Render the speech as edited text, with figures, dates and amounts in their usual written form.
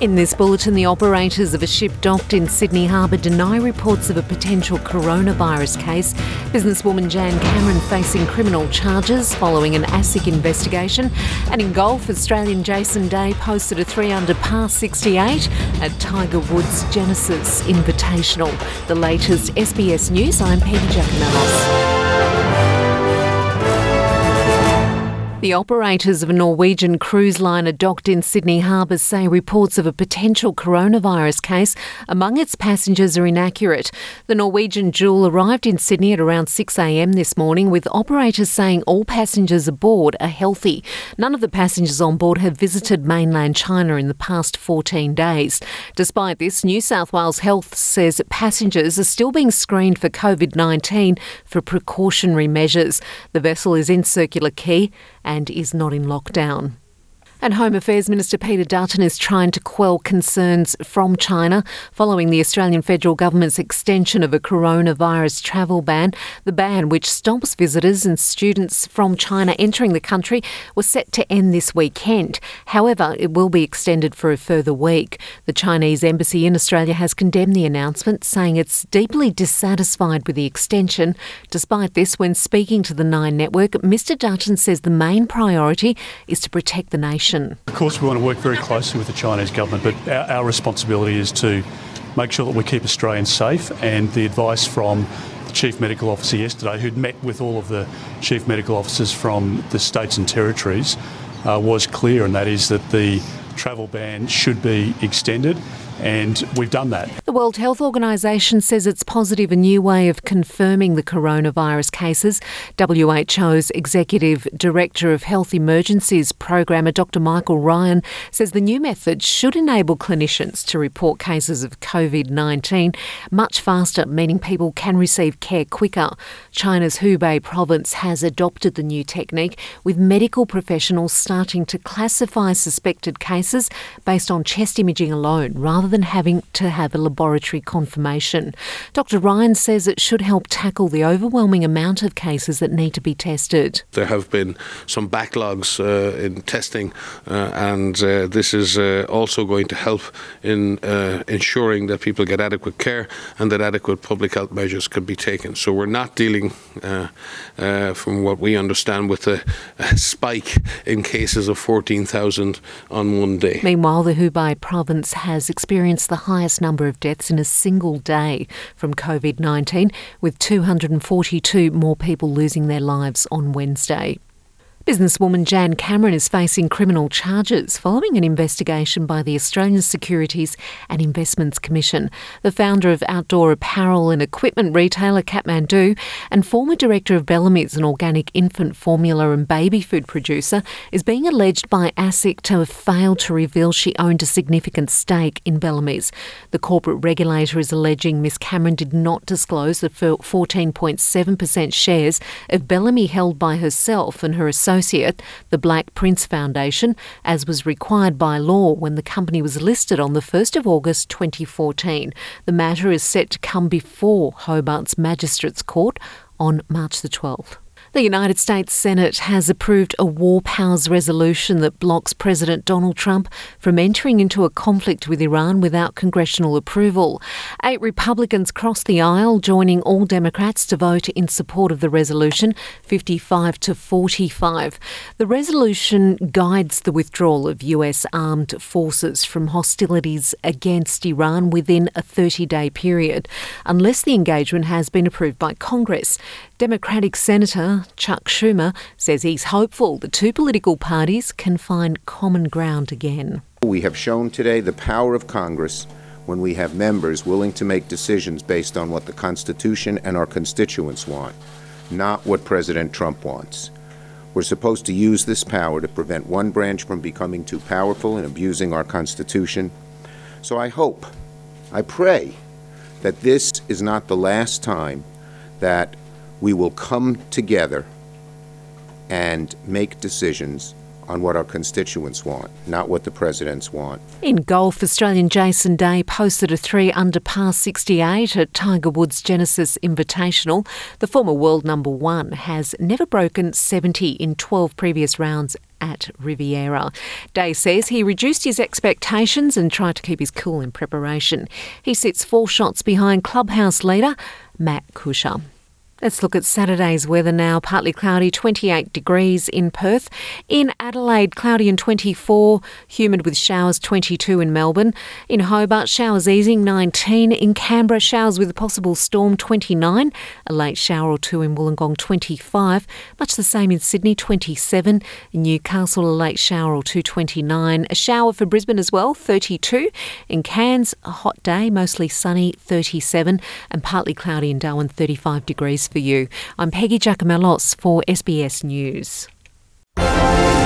In this bulletin, the operators of a ship docked in Sydney Harbour deny reports of a potential coronavirus case. Businesswoman Jan Cameron facing criminal charges following an ASIC investigation. And in golf, Australian Jason Day posted a 3-under par 68 at Tiger Woods' Genesis Invitational. The latest SBS News, I'm Peggy Giacomellos. The operators of a Norwegian cruise liner docked in Sydney Harbour say reports of a potential coronavirus case among its passengers are inaccurate. The Norwegian Jewel arrived in Sydney at around 6 a.m. this morning, with operators saying all passengers aboard are healthy. None of the passengers on board have visited mainland China in the past 14 days. Despite this, New South Wales Health says passengers are still being screened for COVID-19 for precautionary measures. The vessel is in Circular Quay and is not in lockdown. And Home Affairs Minister Peter Dutton is trying to quell concerns from China following the Australian federal government's extension of a coronavirus travel ban. The ban, which stops visitors and students from China entering the country, was set to end this weekend. However, it will be extended for a further week. The Chinese embassy in Australia has condemned the announcement, saying it's deeply dissatisfied with the extension. Despite this, when speaking to the Nine Network, Mr Dutton says the main priority is to protect the nation. Of course, we want to work very closely with the Chinese government, but our responsibility is to make sure that we keep Australians safe, and the advice from the Chief Medical Officer yesterday, who'd met with all of the Chief Medical Officers from the states and territories, was clear, and that is that the travel ban should be extended, and we've done that. The World Health Organisation says it's positive a new way of confirming the coronavirus cases. WHO's Executive Director of Health Emergencies Programmer, Dr Michael Ryan, says the new method should enable clinicians to report cases of COVID-19 much faster, meaning people can receive care quicker. China's Hubei province has adopted the new technique, with medical professionals starting to classify suspected cases based on chest imaging alone, rather than having to have a laboratory confirmation. Dr Ryan says it should help tackle the overwhelming amount of cases that need to be tested. There have been some backlogs in testing, and this is also going to help in ensuring that people get adequate care and that adequate public health measures can be taken. So we're not dealing, from what we understand, with a spike in cases of 14,000 on one day. Meanwhile, the Hubei province has experienced the highest number of deaths in a single day from COVID-19, with 242 more people losing their lives on Wednesday. Businesswoman Jan Cameron is facing criminal charges following an investigation by the Australian Securities and Investments Commission. The founder of outdoor apparel and equipment retailer Kathmandu and former director of Bellamy's, an organic infant formula and baby food producer, is being alleged by ASIC to have failed to reveal she owned a significant stake in Bellamy's. The corporate regulator is alleging Ms Cameron did not disclose the 14.7% shares of Bellamy held by herself and her associate, the Black Prince Foundation, as was required by law when the company was listed on the 1st of August 2014. The matter is set to come before Hobart's Magistrates Court on March the 12th. The United States Senate has approved a war powers resolution that blocks President Donald Trump from entering into a conflict with Iran without congressional approval. 8 Republicans crossed the aisle, joining all Democrats to vote in support of the resolution, 55 to 45. The resolution guides the withdrawal of US armed forces from hostilities against Iran within a 30-day period, unless the engagement has been approved by Congress. Democratic Senator Chuck Schumer says he's hopeful the two political parties can find common ground again. We have shown today the power of Congress when we have members willing to make decisions based on what the Constitution and our constituents want, not what President Trump wants. We're supposed to use this power to prevent one branch from becoming too powerful and abusing our Constitution. So I pray that this is not the last time that we will come together and make decisions on what our constituents want, not what the presidents want. In golf, Australian Jason Day posted a 3-under par 68 at Tiger Woods' Genesis Invitational. The former world number 1 has never broken 70 in 12 previous rounds at Riviera. Day says he reduced his expectations and tried to keep his cool in preparation. He sits 4 shots behind Clubhouse leader Matt Kuchar. Let's look at Saturday's weather now. Partly cloudy, 28 degrees in Perth. In Adelaide, cloudy and 24. Humid with showers, 22 in Melbourne. In Hobart, showers easing, 19. In Canberra, showers with a possible storm, 29. A late shower or 2 in Wollongong, 25. Much the same in Sydney, 27. In Newcastle, a late shower or 2, 29. A shower for Brisbane as well, 32. In Cairns, a hot day, mostly sunny, 37. And partly cloudy in Darwin, 35 degrees for you. I'm Peggy Giacomellos for SBS News.